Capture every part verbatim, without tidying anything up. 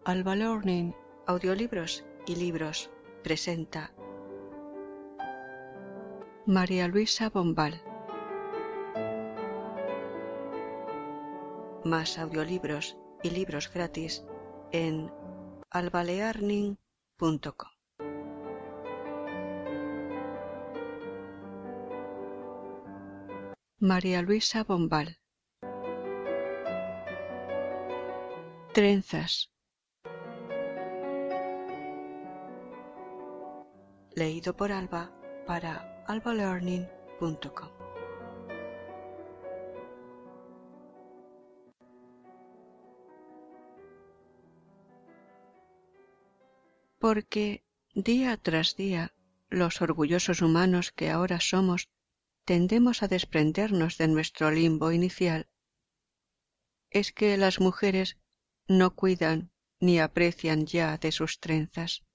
Alba Learning, audiolibros y libros presenta María Luisa Bombal. Más audiolibros y libros gratis en alba learning punto com. María Luisa Bombal. Trenzas. Leído por Alba para alba learning punto com. Porque día tras día los orgullosos humanos que ahora somos tendemos a desprendernos de nuestro limbo inicial, es que las mujeres no cuidan ni aprecian ya de sus trenzas.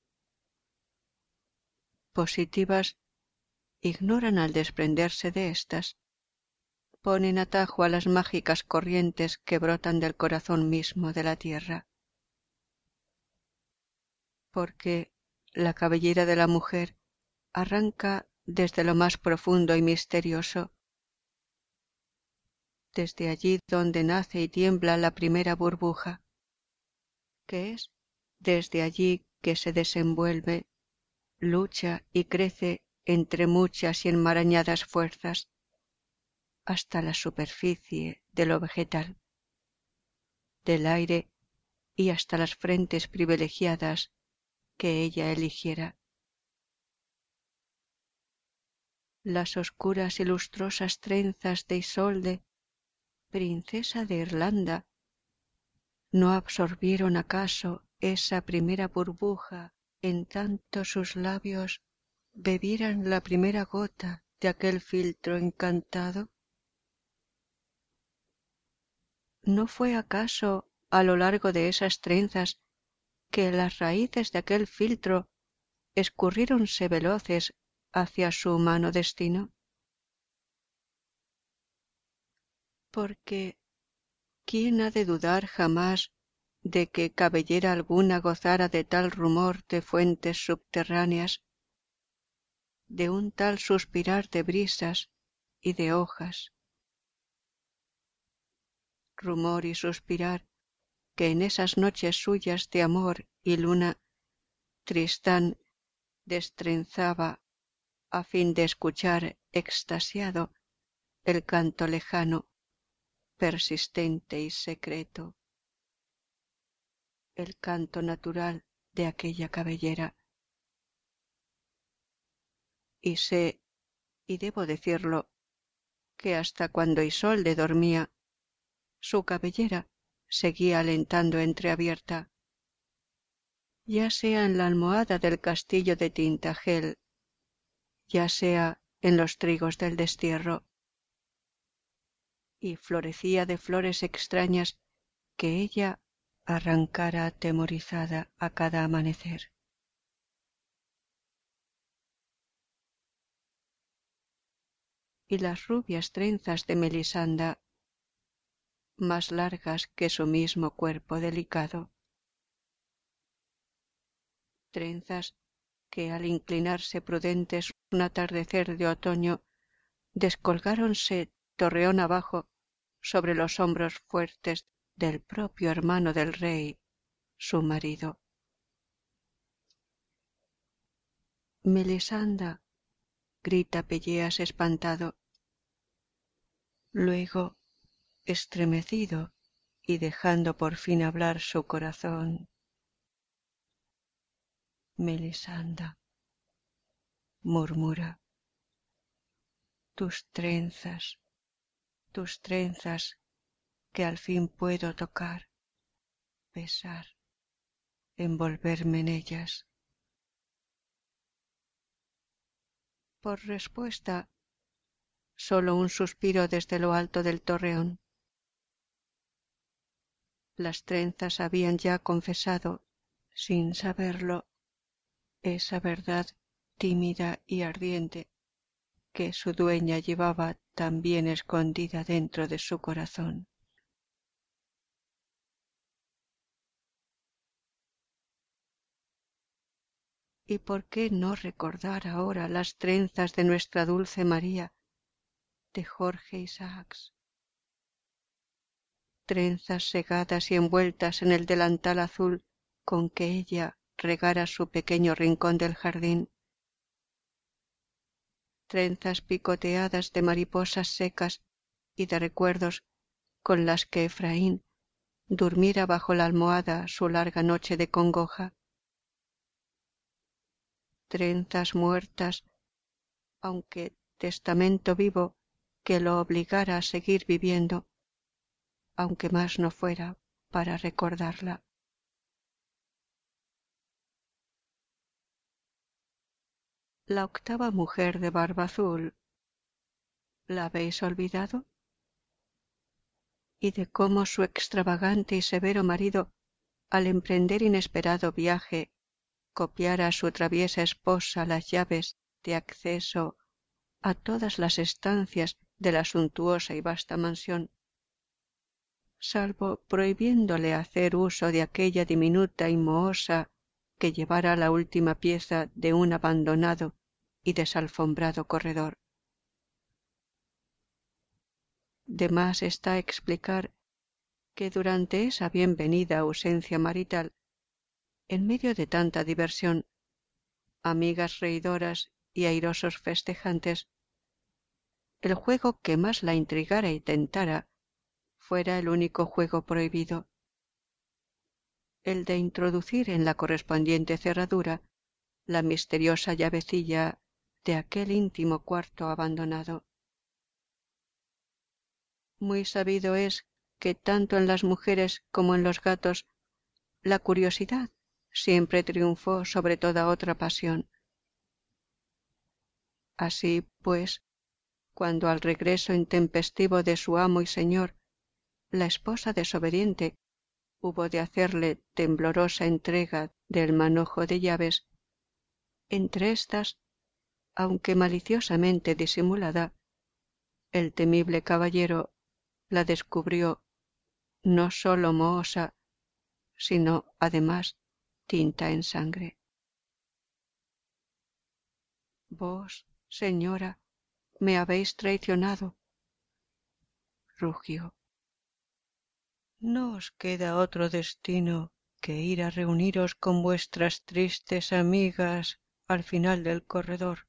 Positivas ignoran al desprenderse de éstas, ponen atajo a las mágicas corrientes que brotan del corazón mismo de la tierra. Porque la cabellera de la mujer arranca desde lo más profundo y misterioso, desde allí donde nace y tiembla la primera burbuja, que es desde allí que se desenvuelve, lucha y crece entre muchas y enmarañadas fuerzas, hasta la superficie de lo vegetal, del aire y hasta las frentes privilegiadas que ella eligiera. Las oscuras y lustrosas trenzas de Isolde, princesa de Irlanda, ¿no absorbieron acaso esa primera burbuja en tanto sus labios bebieran la primera gota de aquel filtro encantado? ¿No fue acaso a lo largo de esas trenzas que las raíces de aquel filtro escurriéronse veloces hacia su humano destino? Porque ¿quién ha de dudar jamás de que cabellera alguna gozara de tal rumor de fuentes subterráneas, de un tal suspirar de brisas y de hojas? Rumor y suspirar que en esas noches suyas de amor y luna Tristán destrenzaba a fin de escuchar extasiado el canto lejano, persistente y secreto, el canto natural de aquella cabellera. Y sé, y debo decirlo, que hasta cuando Isolde dormía, su cabellera seguía alentando entreabierta, ya sea en la almohada del castillo de Tintagel, ya sea en los trigos del destierro, y florecía de flores extrañas que ella arrancara atemorizada a cada amanecer. Y las rubias trenzas de Melisanda, más largas que su mismo cuerpo delicado, trenzas que al inclinarse prudentes un atardecer de otoño descolgáronse torreón abajo sobre los hombros fuertes del propio hermano del rey, su marido. Melisanda, grita Pelleas espantado. Luego, estremecido y dejando por fin hablar su corazón: Melisanda, murmura, tus trenzas, tus trenzas que al fin puedo tocar, besar, envolverme en ellas. Por respuesta, solo un suspiro desde lo alto del torreón. Las trenzas habían ya confesado, sin saberlo, esa verdad tímida y ardiente que su dueña llevaba tan bien escondida dentro de su corazón. ¿Y por qué no recordar ahora las trenzas de nuestra dulce María, de Jorge Isaacs? Trenzas segadas y envueltas en el delantal azul con que ella regara su pequeño rincón del jardín. Trenzas picoteadas de mariposas secas y de recuerdos con las que Efraín durmiera bajo la almohada su larga noche de congoja. Trenzas muertas, aunque testamento vivo que lo obligara a seguir viviendo, aunque más no fuera para recordarla. La octava mujer de barba azul, ¿la habéis olvidado? Y de cómo su extravagante y severo marido, al emprender inesperado viaje, copiara a su traviesa esposa las llaves de acceso a todas las estancias de la suntuosa y vasta mansión, salvo prohibiéndole hacer uso de aquella diminuta y mohosa que llevara la última pieza de un abandonado y desalfombrado corredor. De más está explicar que durante esa bienvenida ausencia marital, en medio de tanta diversión, amigas reidoras y airosos festejantes, el juego que más la intrigara y tentara fuera el único juego prohibido, el de introducir en la correspondiente cerradura la misteriosa llavecilla de aquel íntimo cuarto abandonado. Muy sabido es que tanto en las mujeres como en los gatos la curiosidad siempre triunfó sobre toda otra pasión. Así, pues, cuando al regreso intempestivo de su amo y señor, la esposa desobediente hubo de hacerle temblorosa entrega del manojo de llaves, entre éstas, aunque maliciosamente disimulada, el temible caballero la descubrió no sólo mohosa, sino además tinta en sangre. Vos, señora, me habéis traicionado, rugió. No os queda otro destino que ir a reuniros con vuestras tristes amigas al final del corredor.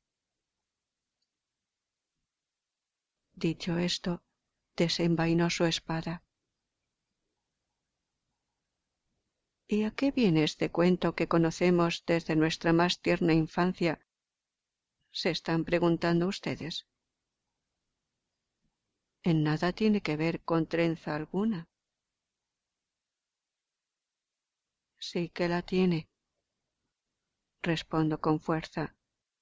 Dicho esto, desenvainó su espada. ¿Y a qué viene este cuento que conocemos desde nuestra más tierna infancia? Se están preguntando ustedes. En nada tiene que ver con trenza alguna. Sí que la tiene, respondo con fuerza.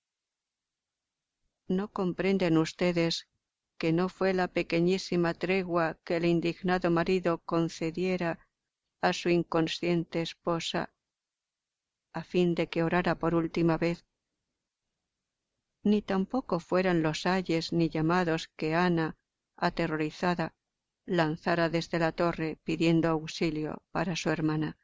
¿No comprenden ustedes que no fue la pequeñísima tregua que el indignado marido concediera a su inconsciente esposa a fin de que orara por última vez, ni tampoco fueran los ayes ni llamados que Ana, aterrorizada, lanzara desde la torre pidiendo auxilio para su hermana?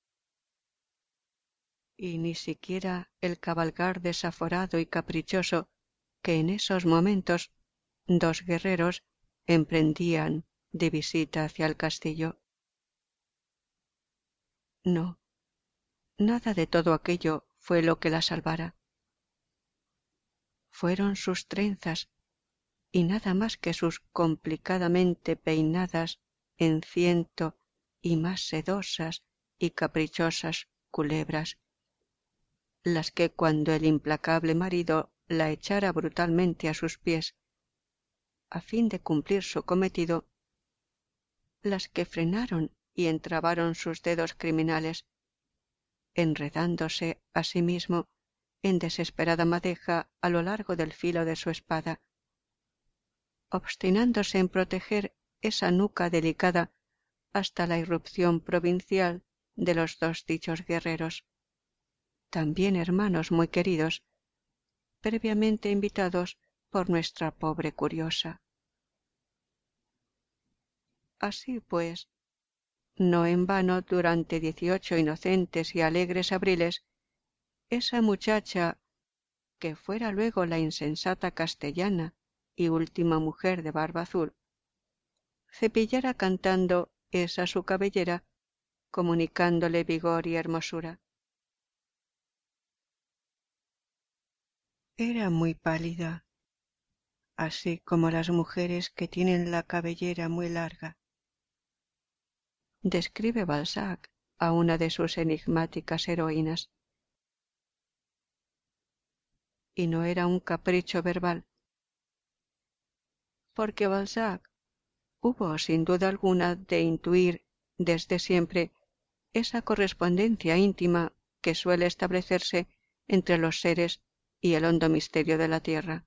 Y ni siquiera el cabalgar desaforado y caprichoso que en esos momentos dos guerreros emprendían de visita hacia el castillo. No, nada de todo aquello fue lo que la salvara. Fueron sus trenzas, y nada más que sus complicadamente peinadas en ciento y más sedosas y caprichosas culebras, las que cuando el implacable marido la echara brutalmente a sus pies, a fin de cumplir su cometido, las que frenaron y entrabaron sus dedos criminales, enredándose asimismo en desesperada madeja a lo largo del filo de su espada, obstinándose en proteger esa nuca delicada hasta la irrupción provincial de los dos dichos guerreros, también hermanos muy queridos, previamente invitados por nuestra pobre curiosa. Así pues, no en vano durante dieciocho inocentes y alegres abriles esa muchacha, que fuera luego la insensata castellana y última mujer de barba azul, cepillara cantando esa su cabellera, comunicándole vigor y hermosura. Era muy pálida, así como las mujeres que tienen la cabellera muy larga. Describe Balzac a una de sus enigmáticas heroínas. Y no era un capricho verbal, porque Balzac hubo sin duda alguna de intuir desde siempre esa correspondencia íntima que suele establecerse entre los seres y el hondo misterio de la tierra.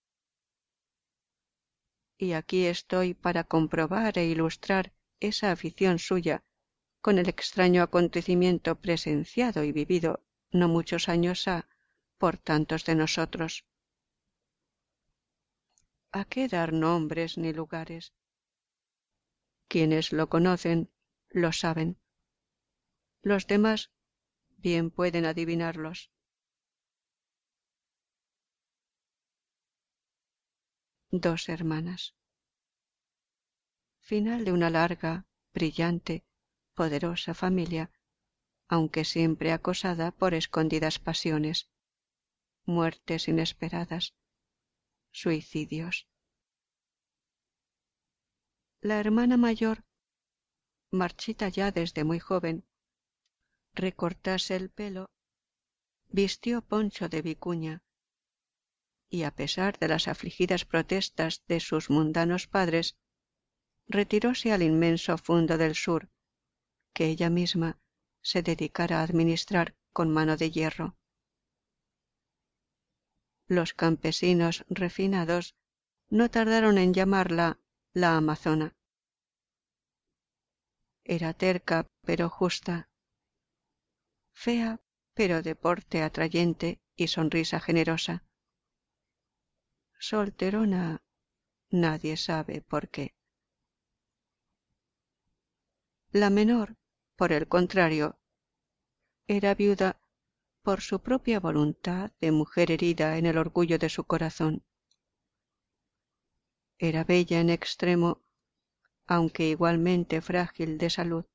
Y aquí estoy para comprobar e ilustrar esa afición suya con el extraño acontecimiento presenciado y vivido no muchos años ha por tantos de nosotros. ¿A qué dar nombres ni lugares? Quienes lo conocen lo saben. Los demás bien pueden adivinarlos. Dos hermanas. Final de una larga, brillante, poderosa familia, aunque siempre acosada por escondidas pasiones, muertes inesperadas, suicidios. La hermana mayor, marchita ya desde muy joven, recortase el pelo, vistió poncho de vicuña, y a pesar de las afligidas protestas de sus mundanos padres, retiróse al inmenso fundo del sur, que ella misma se dedicara a administrar con mano de hierro. Los campesinos refinados no tardaron en llamarla la Amazona. Era terca pero justa, fea pero de porte atrayente y sonrisa generosa. Solterona, nadie sabe por qué. La menor, por el contrario, era viuda por su propia voluntad de mujer herida en el orgullo de su corazón. Era bella en extremo, aunque igualmente frágil de salud.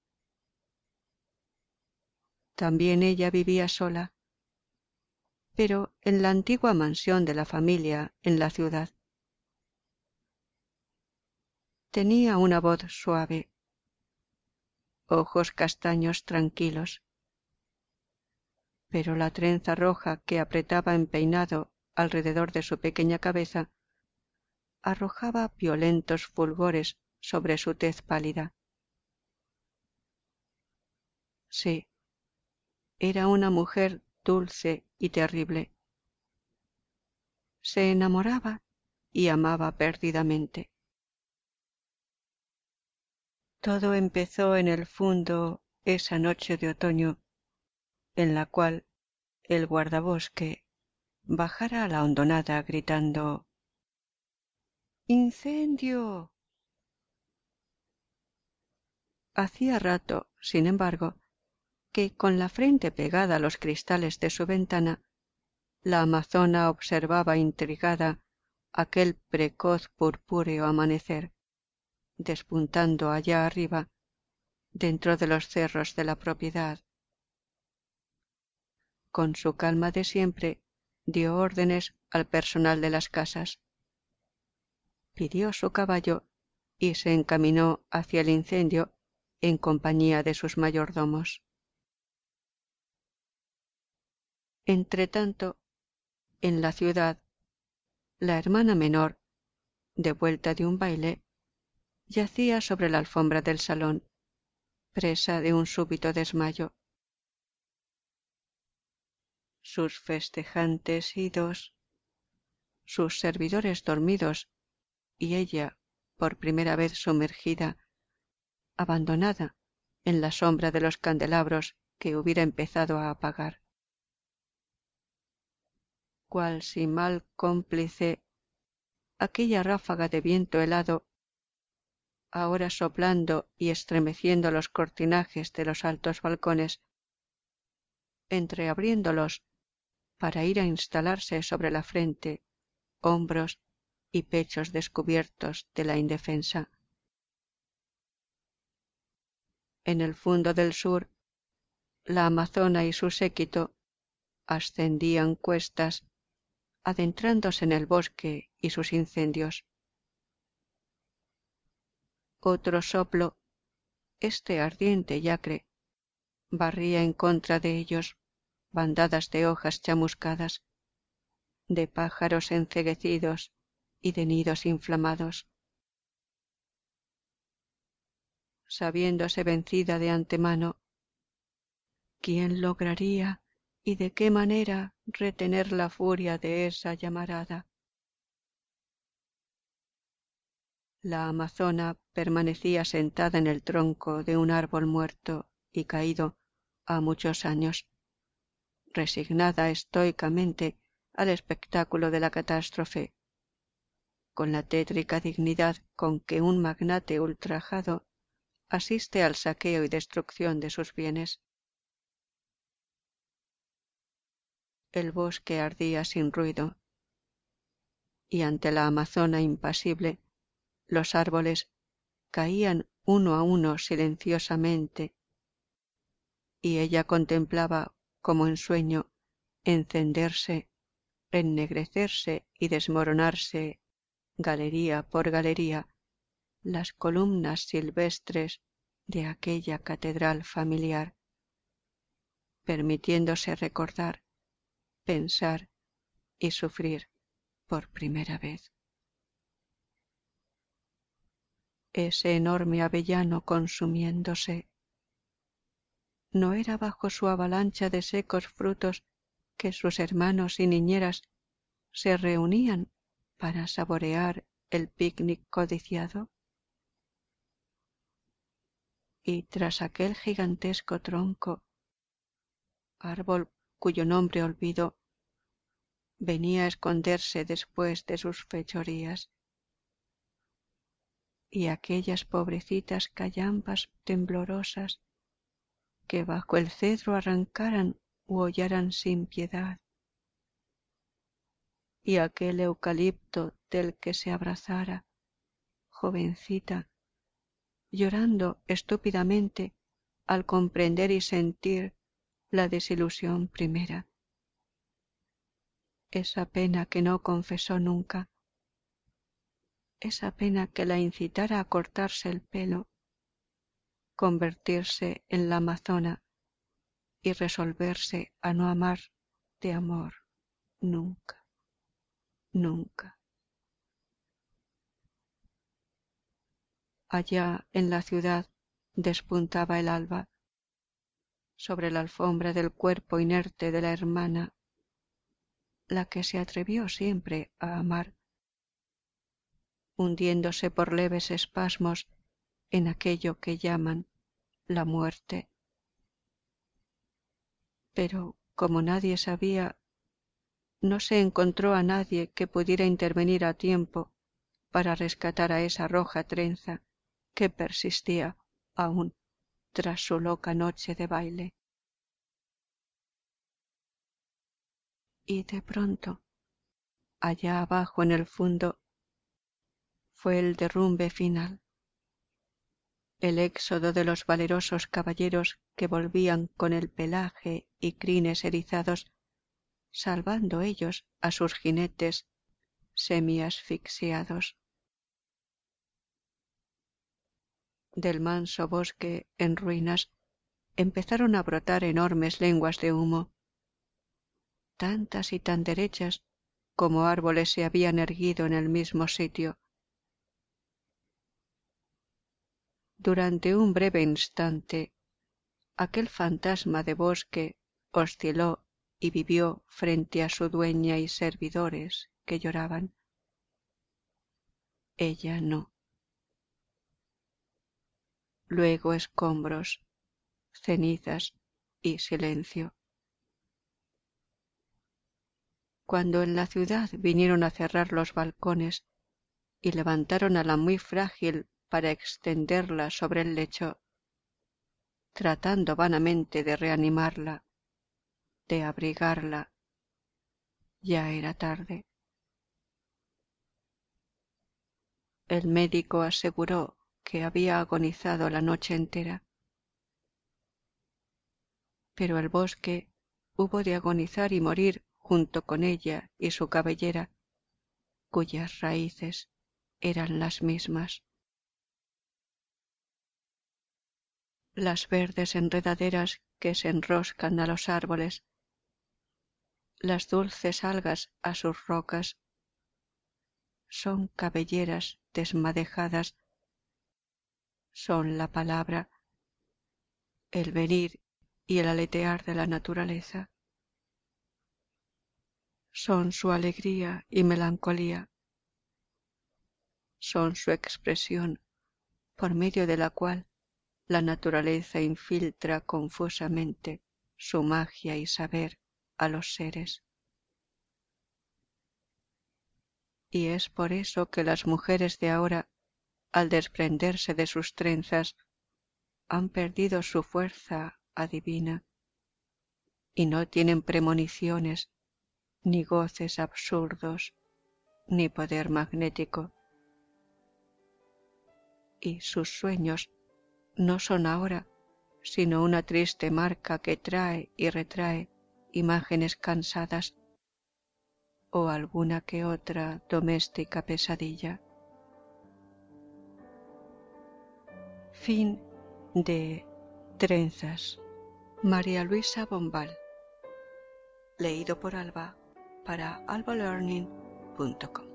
También ella vivía sola, pero en la antigua mansión de la familia en la ciudad. Tenía una voz suave, ojos castaños tranquilos, pero la trenza roja que apretaba empeinado alrededor de su pequeña cabeza arrojaba violentos fulgores sobre su tez pálida. Sí, era una mujer dulce y terrible. Se enamoraba y amaba perdidamente. Todo empezó en el fundo esa noche de otoño, en la cual el guardabosque bajara a la hondonada gritando ¡Incendio! Hacía rato, sin embargo, que con la frente pegada a los cristales de su ventana, la amazona observaba intrigada aquel precoz purpúreo amanecer, despuntando allá arriba, dentro de los cerros de la propiedad. Con su calma de siempre, dio órdenes al personal de las casas. Pidió su caballo y se encaminó hacia el incendio en compañía de sus mayordomos. Entretanto, en la ciudad, la hermana menor, de vuelta de un baile, yacía sobre la alfombra del salón, presa de un súbito desmayo. Sus festejantes idos, sus servidores dormidos y ella, por primera vez sumergida, abandonada en la sombra de los candelabros que hubiera empezado a apagar. Cual si mal cómplice, aquella ráfaga de viento helado, ahora soplando y estremeciendo los cortinajes de los altos balcones, entreabriéndolos para ir a instalarse sobre la frente, hombros y pechos descubiertos de la indefensa. En el fondo del sur, la amazona y su séquito ascendían cuestas, adentrándose en el bosque y sus incendios. Otro soplo, este ardiente y acre, barría en contra de ellos bandadas de hojas chamuscadas, de pájaros enceguecidos y de nidos inflamados. Sabiéndose vencida de antemano, ¿quién lograría y de qué manera retener la furia de esa llamarada? La amazona permanecía sentada en el tronco de un árbol muerto y caído ha muchos años, resignada estoicamente al espectáculo de la catástrofe, con la tétrica dignidad con que un magnate ultrajado asiste al saqueo y destrucción de sus bienes. El bosque ardía sin ruido, y ante la amazona impasible, los árboles caían uno a uno silenciosamente, y ella contemplaba como en sueño encenderse, ennegrecerse y desmoronarse, galería por galería, las columnas silvestres de aquella catedral familiar, permitiéndose recordar, pensar y sufrir por primera vez. Ese enorme avellano consumiéndose, ¿no era bajo su avalancha de secos frutos que sus hermanos y niñeras se reunían para saborear el picnic codiciado? Y tras aquel gigantesco tronco, árbol cuyo nombre olvido, venía a esconderse después de sus fechorías, y aquellas pobrecitas cayambas temblorosas que bajo el cedro arrancaran u hollaran sin piedad, y aquel eucalipto del que se abrazara, jovencita, llorando estúpidamente al comprender y sentir la desilusión primera, esa pena que no confesó nunca, esa pena que la incitara a cortarse el pelo, convertirse en la amazona y resolverse a no amar de amor nunca, nunca. Allá en la ciudad despuntaba el alba, sobre la alfombra del cuerpo inerte de la hermana, la que se atrevió siempre a amar, hundiéndose por leves espasmos en aquello que llaman la muerte. Pero como nadie sabía, no se encontró a nadie que pudiera intervenir a tiempo para rescatar a esa roja trenza que persistía aún tras su loca noche de baile. Y de pronto, allá abajo en el fondo, fue el derrumbe final, el éxodo de los valerosos caballeros que volvían con el pelaje y crines erizados, salvando ellos a sus jinetes semi-asfixiados. Del manso bosque en ruinas empezaron a brotar enormes lenguas de humo, tantas y tan derechas como árboles se habían erguido en el mismo sitio. Durante un breve instante, aquel fantasma de bosque osciló y vivió frente a su dueña y servidores que lloraban. Ella no. Luego escombros, cenizas y silencio. Cuando en la ciudad vinieron a cerrar los balcones y levantaron a la muy frágil para extenderla sobre el lecho, tratando vanamente de reanimarla, de abrigarla. Ya era tarde. El médico aseguró que había agonizado la noche entera, pero el bosque hubo de agonizar y morir junto con ella y su cabellera, cuyas raíces eran las mismas. Las verdes enredaderas que se enroscan a los árboles, las dulces algas a sus rocas, son cabelleras desmadejadas, son la palabra, el venir y el aletear de la naturaleza. Son su alegría y melancolía, son su expresión por medio de la cual la naturaleza infiltra confusamente su magia y saber a los seres. Y es por eso que las mujeres de ahora, al desprenderse de sus trenzas, han perdido su fuerza adivina y no tienen premoniciones, ni goces absurdos, ni poder magnético. Y sus sueños no son ahora sino una triste marca que trae y retrae imágenes cansadas o alguna que otra doméstica pesadilla. Fin de Trenzas, María Luisa Bombal. Leído por Alba para albalearning punto com.